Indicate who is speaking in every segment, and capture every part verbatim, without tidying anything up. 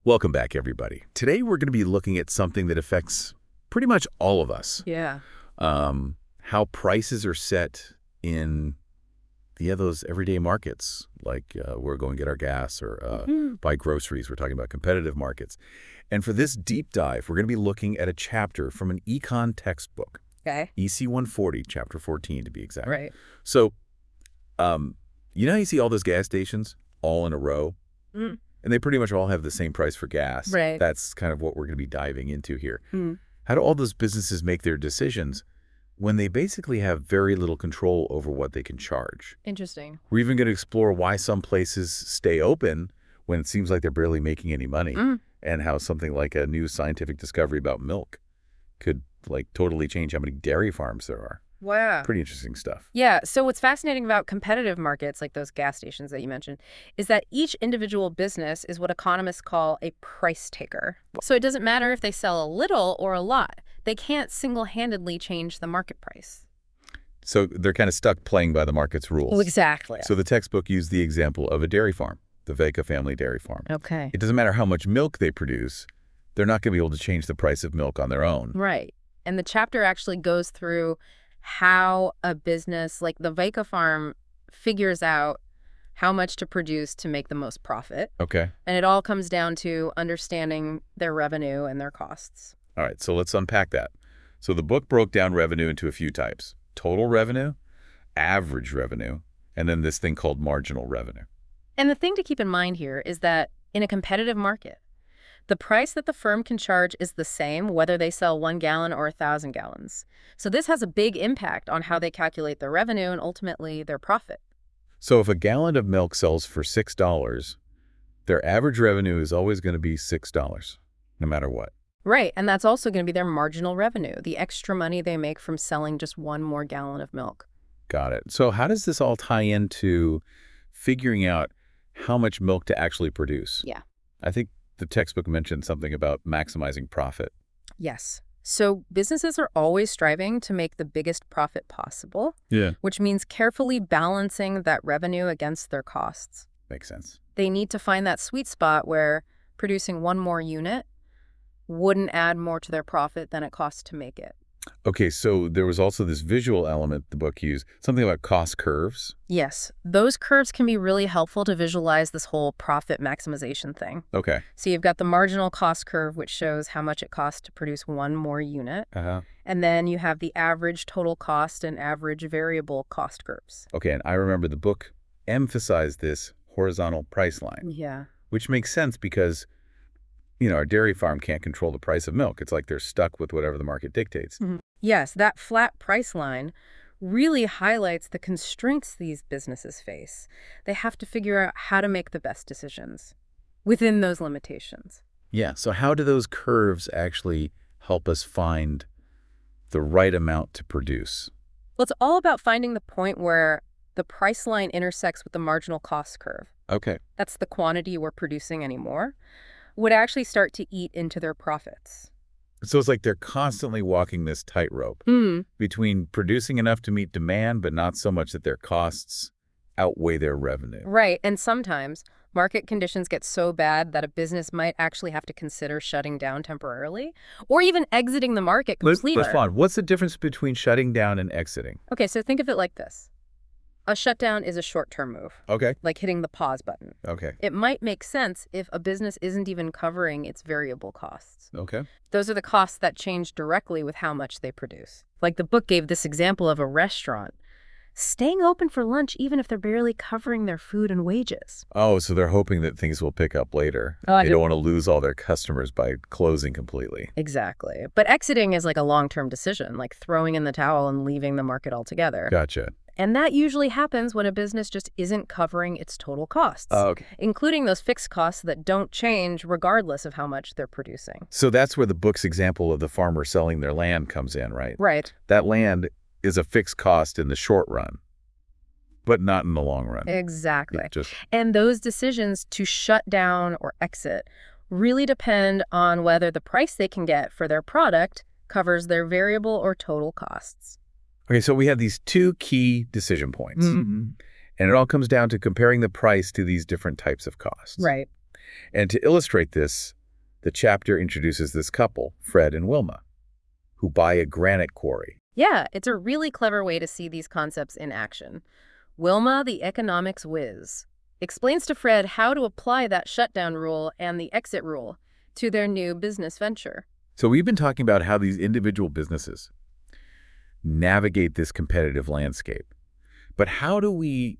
Speaker 1: Welcome back, everybody. Today, we're going to be looking at something that affects pretty much all of us.
Speaker 2: Yeah.
Speaker 1: Um, how prices are set in yeah, those everyday markets, like uh, we're going to get our gas or uh,
Speaker 2: Mhm.
Speaker 1: buy groceries. We're talking about competitive markets. And for this deep dive, we're going to be looking at a chapter from an econ textbook,
Speaker 2: Okay.
Speaker 1: E C one forty, chapter fourteen to be exact.
Speaker 2: Right.
Speaker 1: So, um, you know how you see all those gas stations all in a row?
Speaker 2: Mm.
Speaker 1: And they pretty much all have the same price for gas.
Speaker 2: Right.
Speaker 1: That's kind of what we're going to be diving into here.
Speaker 2: Mm.
Speaker 1: How do all those businesses make their decisions when they basically have very little control over what they can charge?
Speaker 2: Interesting.
Speaker 1: We're even going to explore why some places stay open when it seems like they're barely making any money,
Speaker 2: Mm.
Speaker 1: and how something like a new scientific discovery about milk could like totally change how many dairy farms there are.
Speaker 2: Wow.
Speaker 1: Pretty interesting stuff.
Speaker 2: Yeah. So what's fascinating about competitive markets, like those gas stations that you mentioned, is that each individual business is what economists call a price taker. So it doesn't matter if they sell a little or a lot. They can't single-handedly change the market price.
Speaker 1: So they're kind of stuck playing by the market's rules.
Speaker 2: Exactly.
Speaker 1: So the textbook used the example of a dairy farm, the Veka family dairy farm.
Speaker 2: Okay.
Speaker 1: It doesn't matter how much milk they produce, they're not going to be able to change the price of milk on their own.
Speaker 2: Right. And the chapter actually goes through how a business like the Veka farm figures out how much to produce to make the most profit.
Speaker 1: Okay.
Speaker 2: And it all comes down to understanding their revenue and their costs.
Speaker 1: All right, so let's unpack that. So the book broke down revenue into a few types: total revenue, average revenue, and then this thing called marginal revenue.
Speaker 2: And the thing to keep in mind here is that in a competitive market, the price that the firm can charge is the same whether they sell one gallon or a thousand gallons. So this has a big impact on how they calculate their revenue and ultimately their profit.
Speaker 1: So if a gallon of milk sells for six dollars, their average revenue is always going to be six dollars, no matter what.
Speaker 2: Right, and that's also going to be their marginal revenue, the extra money they make from selling just one more gallon of milk.
Speaker 1: Got it. So how does this all tie into figuring out how much milk to actually produce?
Speaker 2: Yeah.
Speaker 1: I think the textbook mentioned something about maximizing profit.
Speaker 2: Yes. So businesses are always striving to make the biggest profit possible,
Speaker 1: Yeah.
Speaker 2: which means carefully balancing that revenue against their costs.
Speaker 1: Makes sense.
Speaker 2: They need to find that sweet spot where producing one more unit wouldn't add more to their profit than it costs to make it.
Speaker 1: Okay, so there was also this visual element the book used, something about cost curves.
Speaker 2: Yes, those curves can be really helpful to visualize this whole profit maximization thing.
Speaker 1: Okay.
Speaker 2: So you've got the marginal cost curve, which shows how much it costs to produce one more unit.
Speaker 1: Uh-huh.
Speaker 2: And then you have the average total cost and average variable cost curves.
Speaker 1: Okay, and I remember the book emphasized this horizontal price line,
Speaker 2: Yeah.
Speaker 1: which makes sense because, you know, our dairy farm can't control the price of milk. It's like they're stuck with whatever the market dictates.
Speaker 2: Mhm. Yes, that flat price line really highlights the constraints these businesses face. They have to figure out how to make the best decisions within those limitations.
Speaker 1: Yeah, so how do those curves actually help us find the right amount to produce?
Speaker 2: Well, it's all about finding the point where the price line intersects with the marginal cost curve.
Speaker 1: Okay.
Speaker 2: That's the quantity we're producing anymore, would actually start to eat into their profits.
Speaker 1: So it's like they're constantly walking this tightrope
Speaker 2: Mm.
Speaker 1: between producing enough to meet demand, but not so much that their costs outweigh their revenue.
Speaker 2: Right, and sometimes market conditions get so bad that a business might actually have to consider shutting down temporarily or even exiting the market
Speaker 1: Let's,
Speaker 2: completely.
Speaker 1: let's find, what's the difference between shutting down and exiting?
Speaker 2: Okay, so think of it like this. A shutdown is a short-term move,
Speaker 1: Okay.
Speaker 2: like hitting the pause button.
Speaker 1: Okay.
Speaker 2: It might make sense if a business isn't even covering its variable costs.
Speaker 1: Okay.
Speaker 2: Those are the costs that change directly with how much they produce. Like the book gave this example of a restaurant staying open for lunch even if they're barely covering their food and wages.
Speaker 1: Oh, so they're hoping that things will pick up later.
Speaker 2: Oh, I
Speaker 1: they
Speaker 2: do-
Speaker 1: don't want to lose all their customers by closing completely.
Speaker 2: Exactly. But exiting is like a long-term decision, like throwing in the towel and leaving the market altogether.
Speaker 1: Gotcha.
Speaker 2: And that usually happens when a business just isn't covering its total costs,
Speaker 1: Oh, okay.
Speaker 2: including those fixed costs that don't change regardless of how much they're producing.
Speaker 1: So that's where the book's example of the farmer selling their land comes in, right?
Speaker 2: Right.
Speaker 1: That land is a fixed cost in the short run, but not in the long run.
Speaker 2: Exactly.
Speaker 1: It just
Speaker 2: And those decisions to shut down or exit really depend on whether the price they can get for their product covers their variable or total costs.
Speaker 1: Okay, so we have these two key decision points.
Speaker 2: Mm-hmm.
Speaker 1: And it all comes down to comparing the price to these different types of costs.
Speaker 2: Right.
Speaker 1: And to illustrate this, the chapter introduces this couple, Fred and Wilma, who buy a granite quarry.
Speaker 2: Yeah, it's a really clever way to see these concepts in action. Wilma, the economics whiz, explains to Fred how to apply that shutdown rule and the exit rule to their new business venture.
Speaker 1: So we've been talking about how these individual businesses navigate this competitive landscape. But how do we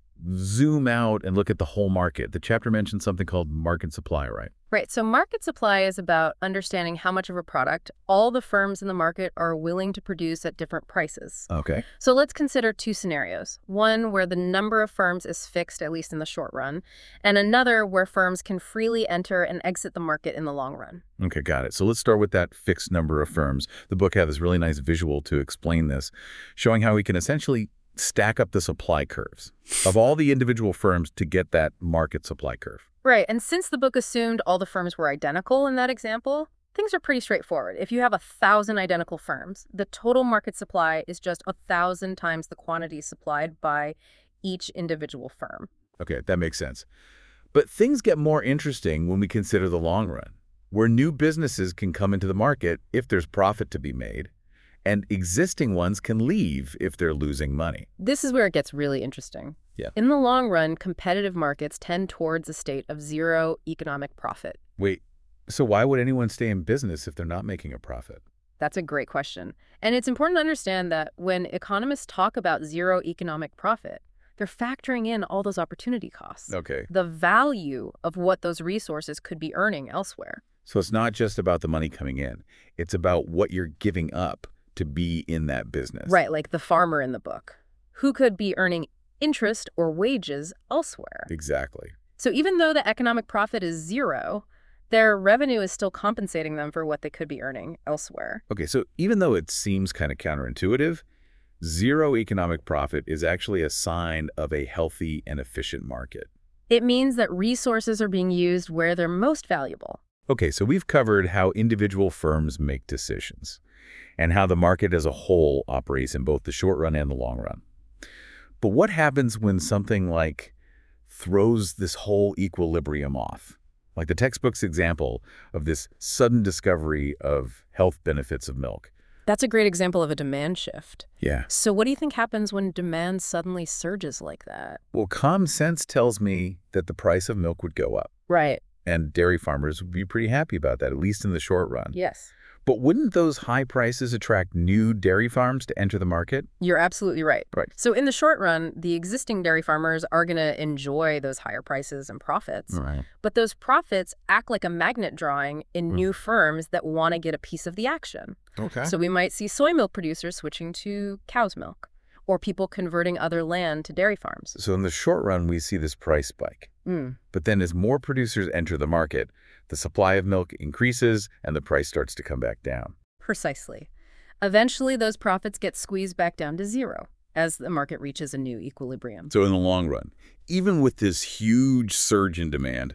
Speaker 1: zoom out and look at the whole market? The chapter mentioned something called market supply, right?
Speaker 2: Right, so market supply is about understanding how much of a product all the firms in the market are willing to produce at different prices.
Speaker 1: Okay.
Speaker 2: So let's consider two scenarios. One where the number of firms is fixed, at least in the short run, and another where firms can freely enter and exit the market in the long run.
Speaker 1: Okay, got it. So let's start with that fixed number of firms. The book has this really nice visual to explain this, showing how we can essentially stack up the supply curves of all the individual firms to get that market supply curve.
Speaker 2: Right, and since the book assumed all the firms were identical in that example, things are pretty straightforward. If you have a thousand identical firms, the total market supply is just a thousand times the quantity supplied by each individual firm.
Speaker 1: Okay, that makes sense. But things get more interesting when we consider the long run, where new businesses can come into the market if there's profit to be made, and existing ones can leave if they're losing money.
Speaker 2: This is where it gets really interesting.
Speaker 1: Yeah.
Speaker 2: In the long run, competitive markets tend towards a state of zero economic profit.
Speaker 1: Wait, so why would anyone stay in business if they're not making a profit?
Speaker 2: That's a great question. And it's important to understand that when economists talk about zero economic profit, they're factoring in all those opportunity costs.
Speaker 1: Okay.
Speaker 2: The value of what those resources could be earning elsewhere.
Speaker 1: So it's not just about the money coming in. It's about what you're giving up to be in that business.
Speaker 2: Right, like the farmer in the book, who could be earning interest or wages elsewhere.
Speaker 1: Exactly.
Speaker 2: So even though the economic profit is zero, their revenue is still compensating them for what they could be earning elsewhere.
Speaker 1: Okay, so even though it seems kind of counterintuitive, zero economic profit is actually a sign of a healthy and efficient market.
Speaker 2: It means that resources are being used where they're most valuable.
Speaker 1: Okay, so we've covered how individual firms make decisions and how the market as a whole operates in both the short run and the long run. But what happens when something like throws this whole equilibrium off? Like the textbook's example of this sudden discovery of health benefits of milk.
Speaker 2: That's a great example of a demand shift.
Speaker 1: Yeah.
Speaker 2: So what do you think happens when demand suddenly surges like that?
Speaker 1: Well, common sense tells me that the price of milk would go up.
Speaker 2: Right.
Speaker 1: And dairy farmers would be pretty happy about that, at least in the short run.
Speaker 2: Yes.
Speaker 1: But wouldn't those high prices attract new dairy farms to enter the market?
Speaker 2: You're absolutely right.
Speaker 1: Right.
Speaker 2: So in the short run, the existing dairy farmers are going to enjoy those higher prices and profits.
Speaker 1: Right.
Speaker 2: But those profits act like a magnet drawing in
Speaker 1: Mm.
Speaker 2: new firms that want to get a piece of the action.
Speaker 1: Okay.
Speaker 2: So we might see soy milk producers switching to cow's milk, or people converting other land to dairy farms.
Speaker 1: So in the short run, we see this price spike.
Speaker 2: Mm.
Speaker 1: But then as more producers enter the market, the supply of milk increases and the price starts to come back down.
Speaker 2: Precisely. Eventually, those profits get squeezed back down to zero as the market reaches a new equilibrium.
Speaker 1: So in the long run, even with this huge surge in demand,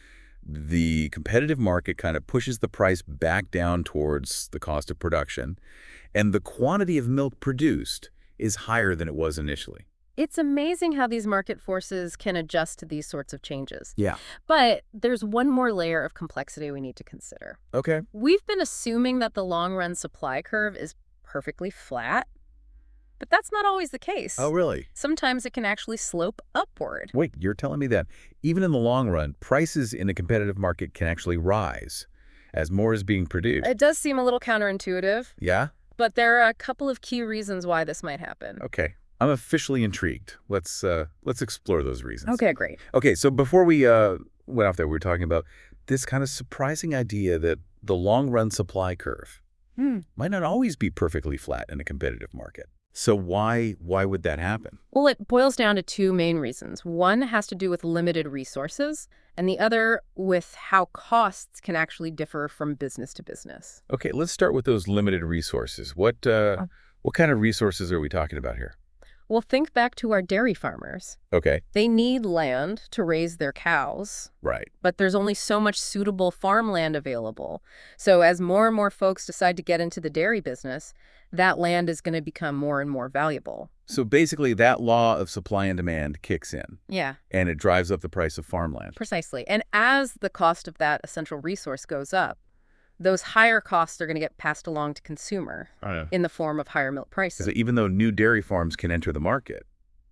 Speaker 1: the competitive market kind of pushes the price back down towards the cost of production, and the quantity of milk produced is higher than it was initially.
Speaker 2: It's amazing how these market forces can adjust to these sorts of changes.
Speaker 1: Yeah.
Speaker 2: But there's one more layer of complexity we need to consider.
Speaker 1: Okay.
Speaker 2: We've been assuming that the long-run supply curve is perfectly flat, but that's not always the case.
Speaker 1: Oh, really?
Speaker 2: Sometimes it can actually slope upward.
Speaker 1: Wait, you're telling me that even in the long run, prices in a competitive market can actually rise as more is being produced?
Speaker 2: It does seem a little counterintuitive,
Speaker 1: Yeah?
Speaker 2: but there are a couple of key reasons why this might happen.
Speaker 1: Okay. I'm officially intrigued. Let's uh, let's explore those reasons.
Speaker 2: Okay, great.
Speaker 1: Okay, so before we uh, went off there, we were talking about this kind of surprising idea that the long-run supply curve
Speaker 2: Hmm.
Speaker 1: might not always be perfectly flat in a competitive market. So why why would that happen?
Speaker 2: Well, it boils down to two main reasons. One has to do with limited resources, and the other with how costs can actually differ from business to business.
Speaker 1: Okay, let's start with those limited resources. What uh, what kind of resources are we talking about here?
Speaker 2: Well, think back to our dairy farmers.
Speaker 1: Okay.
Speaker 2: They need land to raise their cows,
Speaker 1: Right.
Speaker 2: but there's only so much suitable farmland available. So as more and more folks decide to get into the dairy business, that land is going to become more and more valuable.
Speaker 1: So basically that law of supply and demand kicks in,
Speaker 2: Yeah,
Speaker 1: and it drives up the price of farmland.
Speaker 2: precisely. And as the cost of that essential resource goes up, those higher costs are going to get passed along to consumer in the form of higher milk prices.
Speaker 1: So even though new dairy farms can enter the market,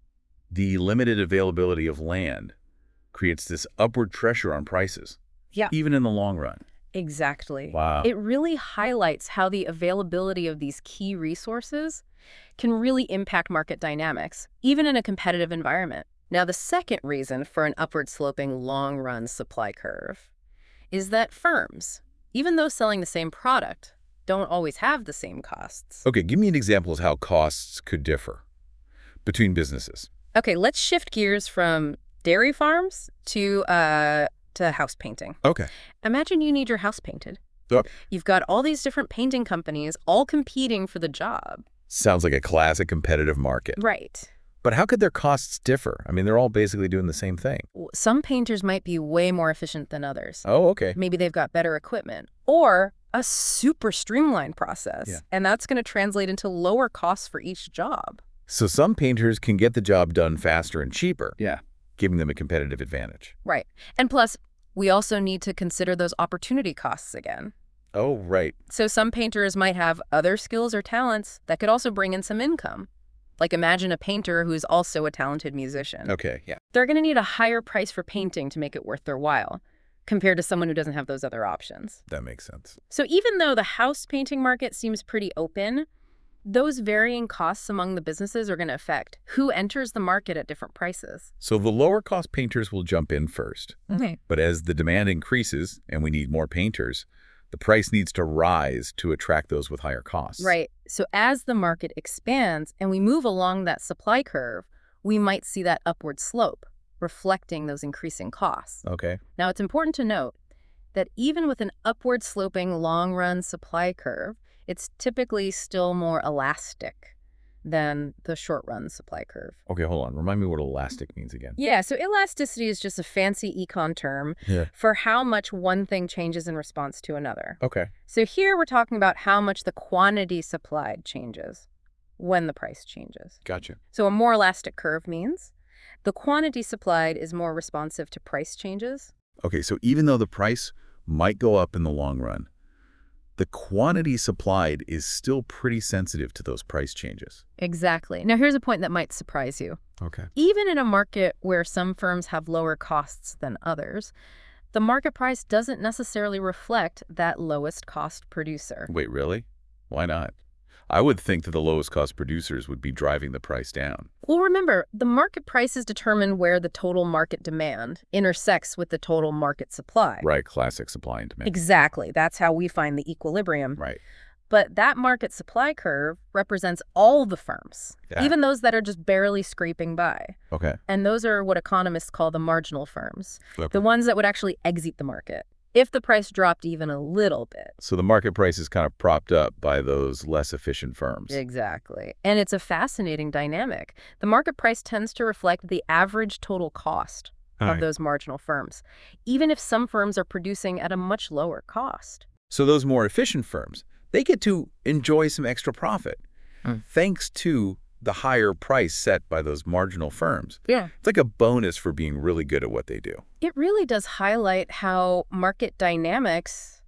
Speaker 1: the limited availability of land creates this upward pressure on prices,
Speaker 2: Yeah.
Speaker 1: even in the long run.
Speaker 2: Exactly.
Speaker 1: Wow.
Speaker 2: It really highlights how the availability of these key resources can really impact market dynamics, even in a competitive environment. Now, the second reason for an upward sloping long-run supply curve is that firms, even though selling the same product, don't always have the same costs.
Speaker 1: Okay, give me an example of how costs could differ between businesses.
Speaker 2: Okay, let's shift gears from dairy farms to uh, to house painting.
Speaker 1: Okay.
Speaker 2: Imagine you need your house painted.
Speaker 1: Yep.
Speaker 2: You've got all these different painting companies all competing for the job.
Speaker 1: Sounds like a classic competitive market.
Speaker 2: Right.
Speaker 1: But how could their costs differ? I mean, they're all basically doing the same thing.
Speaker 2: W- Some painters might be way more efficient than others.
Speaker 1: Oh, okay.
Speaker 2: Maybe they've got better equipment or a super streamlined process.
Speaker 1: Yeah.
Speaker 2: And that's going to translate into lower costs for each job.
Speaker 1: So some painters can get the job done faster and cheaper.
Speaker 3: Yeah.
Speaker 1: Giving them a competitive advantage.
Speaker 2: Right. And plus, we also need to consider those opportunity costs again.
Speaker 1: Oh, right.
Speaker 2: So some painters might have other skills or talents that could also bring in some income. Like imagine a painter who's also a talented musician.
Speaker 1: Okay, yeah.
Speaker 2: They're going to need a higher price for painting to make it worth their while, compared to someone who doesn't have those other options.
Speaker 1: That makes sense.
Speaker 2: So even though the house painting market seems pretty open, those varying costs among the businesses are going to affect who enters the market at different prices.
Speaker 1: So the lower cost painters will jump in first.
Speaker 2: Okay.
Speaker 1: But as the demand increases and we need more painters, the price needs to rise to attract those with higher costs.
Speaker 2: Right. So as the market expands and we move along that supply curve, we might see that upward slope, reflecting those increasing costs.
Speaker 1: Okay.
Speaker 2: Now, it's important to note that even with an upward sloping long-run supply curve, it's typically still more elastic than the short-run supply curve.
Speaker 1: Okay, hold on. Remind me what elastic means again.
Speaker 2: Yeah, so elasticity is just a fancy econ term
Speaker 1: Yeah.
Speaker 2: for how much one thing changes in response to another.
Speaker 1: Okay.
Speaker 2: So here we're talking about how much the quantity supplied changes when the price changes.
Speaker 1: Gotcha.
Speaker 2: So a more elastic curve means the quantity supplied is more responsive to price changes.
Speaker 1: Okay, so even though the price might go up in the long run, the quantity supplied is still pretty sensitive to those price changes.
Speaker 2: Exactly. Now here's a point that might surprise you.
Speaker 1: Okay.
Speaker 2: Even in a market where some firms have lower costs than others, the market price doesn't necessarily reflect that lowest cost producer.
Speaker 1: Wait, really? Why not? I would think that the lowest cost producers would be driving the price down.
Speaker 2: Well, remember, the market price is determined where the total market demand intersects with the total market supply.
Speaker 1: Right, classic supply and demand.
Speaker 2: Exactly. That's how we find the equilibrium.
Speaker 1: Right.
Speaker 2: But that market supply curve represents all the firms,
Speaker 1: Yeah.
Speaker 2: even those that are just barely scraping by.
Speaker 1: Okay.
Speaker 2: And those are what economists call the marginal firms,
Speaker 1: Okay.
Speaker 2: the ones that would actually exit the market if the price dropped even a little bit.
Speaker 1: So the market price is kind of propped up by those less efficient firms.
Speaker 2: Exactly. And it's a fascinating dynamic. The market price tends to reflect the average total cost of
Speaker 1: Right.
Speaker 2: those marginal firms, even if some firms are producing at a much lower cost.
Speaker 1: So those more efficient firms, they get to enjoy some extra profit
Speaker 2: Mm.
Speaker 1: thanks to the higher price set by those marginal firms.
Speaker 2: Yeah.
Speaker 1: It's like a bonus for being really good at what they do.
Speaker 2: It really does highlight how market dynamics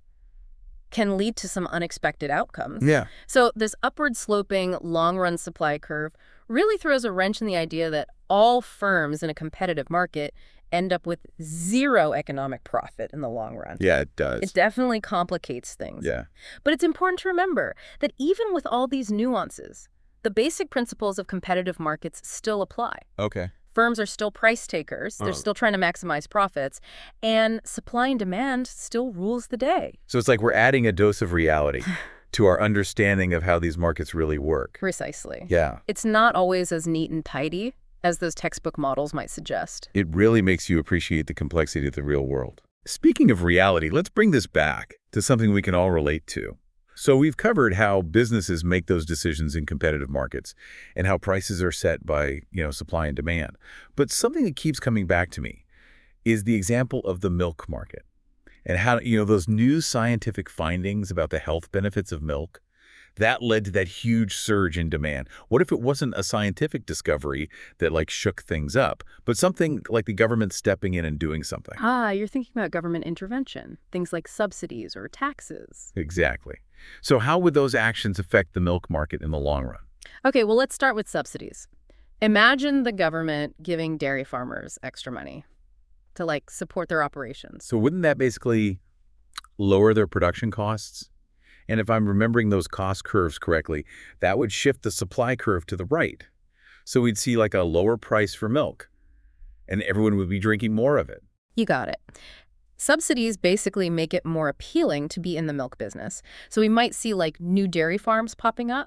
Speaker 2: can lead to some unexpected outcomes.
Speaker 1: Yeah.
Speaker 2: So this upward sloping long-run supply curve really throws a wrench in the idea that all firms in a competitive market end up with zero economic profit in the long run.
Speaker 1: Yeah, it does.
Speaker 2: It definitely complicates things.
Speaker 1: Yeah.
Speaker 2: But it's important to remember that even with all these nuances, the basic principles of competitive markets still apply.
Speaker 1: Okay.
Speaker 2: Firms are still price takers. They're
Speaker 1: Oh.
Speaker 2: still trying to maximize profits. And supply and demand still rules the day.
Speaker 1: So it's like we're adding a dose of reality to our understanding of how these markets really work.
Speaker 2: Precisely.
Speaker 1: Yeah.
Speaker 2: It's not always as neat and tidy as those textbook models might suggest.
Speaker 1: It really makes you appreciate the complexity of the real world. Speaking of reality, let's bring this back to something we can all relate to. So we've covered how businesses make those decisions in competitive markets and how prices are set by, you know, supply and demand. But something that keeps coming back to me is the example of the milk market and how, you know, those new scientific findings about the health benefits of milk, that led to that huge surge in demand. What if it wasn't a scientific discovery that like shook things up, but something like the government stepping in and doing something?
Speaker 2: Ah, you're thinking about government intervention, things like subsidies or taxes.
Speaker 1: Exactly. So how would those actions affect the milk market in the long run?
Speaker 2: Okay, well, let's start with subsidies. Imagine the government giving dairy farmers extra money to, like, support their operations.
Speaker 1: So wouldn't that basically lower their production costs? And if I'm remembering those cost curves correctly, that would shift the supply curve to the right. So we'd see like a lower price for milk, and everyone would be drinking more of it.
Speaker 2: You got it. Subsidies basically make it more appealing to be in the milk business. So we might see like new dairy farms popping up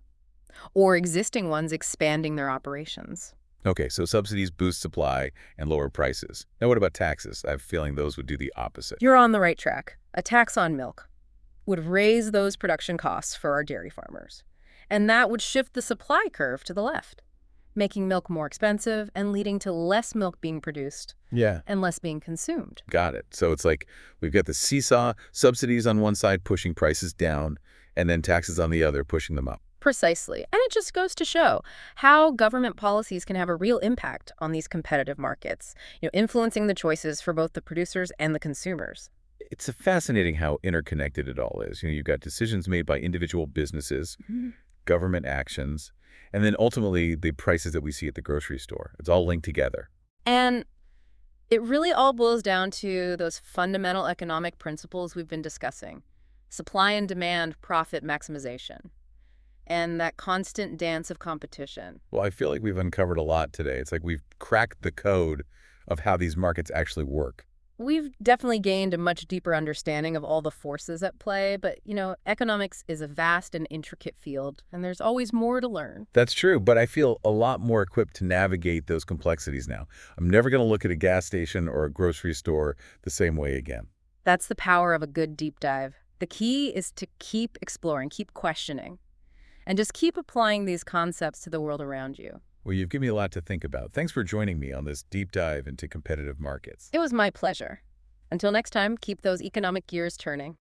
Speaker 2: or existing ones expanding their operations.
Speaker 1: Okay, so subsidies boost supply and lower prices. Now what about taxes? I have a feeling those would do the opposite.
Speaker 2: You're on the right track. A tax on milk would raise those production costs for our dairy farmers. And that would shift the supply curve to the left, making milk more expensive and leading to less milk being produced
Speaker 1: Yeah.
Speaker 2: and less being consumed.
Speaker 1: Got it. So it's like we've got the seesaw, subsidies on one side pushing prices down, and then taxes on the other pushing them up.
Speaker 2: Precisely. And it just goes to show how government policies can have a real impact on these competitive markets, you know, influencing the choices for both the producers and the consumers.
Speaker 1: It's fascinating how interconnected it all is. You know, you've got decisions made by individual businesses,
Speaker 2: Mhm.
Speaker 1: government actions, and then ultimately the prices that we see at the grocery store. It's all linked together.
Speaker 2: And it really all boils down to those fundamental economic principles we've been discussing: supply and demand, profit maximization, and that constant dance of competition.
Speaker 1: Well, I feel like we've uncovered a lot today. It's like we've cracked the code of how these markets actually work.
Speaker 2: We've definitely gained a much deeper understanding of all the forces at play, but, you know, economics is a vast and intricate field, and there's always more to learn.
Speaker 1: That's true, but I feel a lot more equipped to navigate those complexities now. I'm never going to look at a gas station or a grocery store the same way again.
Speaker 2: That's the power of a good deep dive. The key is to keep exploring, keep questioning, and just keep applying these concepts to the world around you.
Speaker 1: Well, you've given me a lot to think about. Thanks for joining me on this deep dive into competitive markets.
Speaker 2: It was my pleasure. Until next time, keep those economic gears turning.